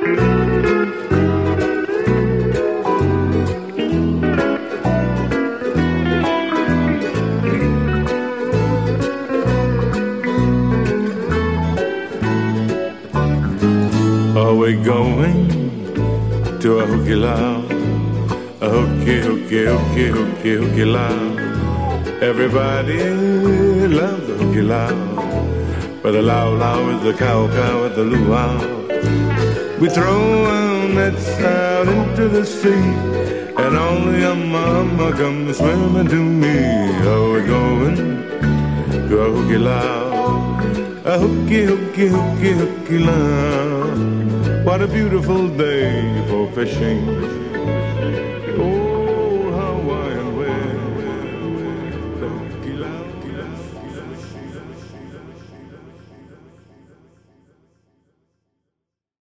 Are we going to a hooky lounge? A hooky, hooky, hooky, hooky, hooky lounge. Everybody loves the hooky lounge. But the low low is the cow cow with the luau. We throw our nets out into the sea, and only a mama comes swimming to me. Are we going to a hooky lounge? A hooky, hooky, hooky, hooky lounge. What a beautiful day for fishing.